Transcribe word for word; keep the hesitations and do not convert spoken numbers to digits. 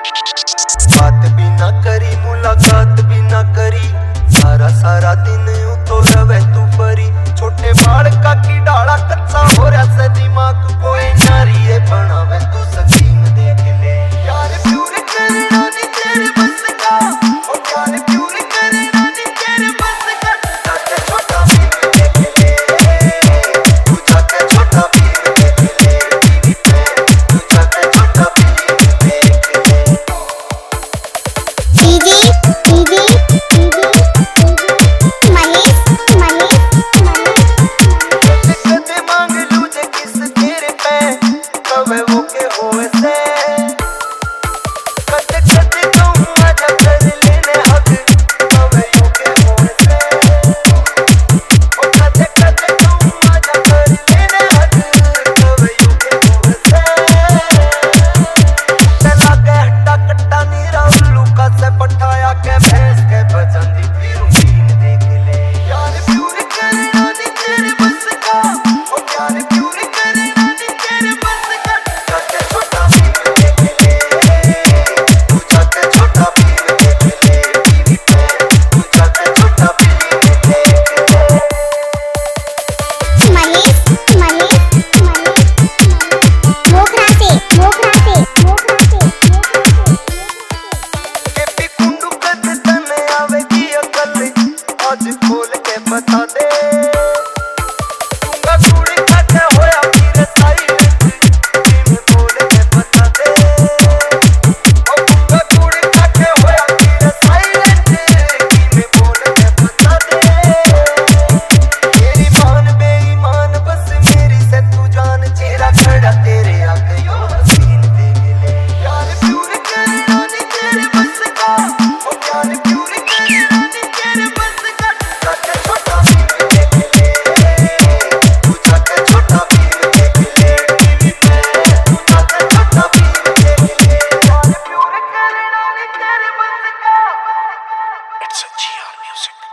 बात भी ना करी, मुलाकात भी ना करी, सारा सारा दिन यूं तो रवे तू परी। छोटे बाल का की डाला कच्चा हो रहा से दिमाग, कोई नारी है बनावे तू सकीन देख ले। यार प्यूर करना नहीं तेरे बस का, ओ यार प्यूर करना नहीं तेरे बस का। जाके छोटा भीम देख ले, तू जाके छोटा भीम देख ले, टीवी पे तू जाके छोटा भीम देख ले। DJ DJ DJ Manish Manish कदे मांग लूं जे किस तेरे पे, कवे वो के होए से। कदे कदे कहूं आजा कर लेने हक, कवे यो के होए से। ओ कदे कदे कहूं आजा कर लेने हक, कवे यो के होए से। चला के हट्टा कट्टा नीरा उल्लू का से पठाया के भैंस के बजंदी फिरूं बीन देख ले। यार प्यूर करना नहीं तेरे बस का, ओ यार प्यूर करना नहीं तेरे बस का। जाके छोटा भीम देख ले, तू जाके छोटा भीम देख ले, टीवी पे तू जाके छोटा भीम देख ले। मनीष मनीष मोखरा से मोखरा से मोखरा से के भी कुंडू कद तने आवेगी अकल, आज खोल के बता दे। दूंगा कूड़ी खाते होया फिर साइलेंट, भीम बोल के बता दे। ओ दूंगा कूड़ी खाते होया फिर साइलेंट, भीम बोल के बता दे। मेरी मान बेईमान बस मेरी से तू जान, चेहरा खड़ा तेरे आगे यो हसीन देख ले। यार प्यूर करना नहीं तेरे बस का, ओ यार प्यूर करना नहीं तेरे बस का। जाके छोटा भीम देख ले, तू जाके छोटा भीम देख ले, टीवी पे तू जाके छोटा भीम देख ले। यार प्यूर करना नहीं तेरे बस का। It's a G R music.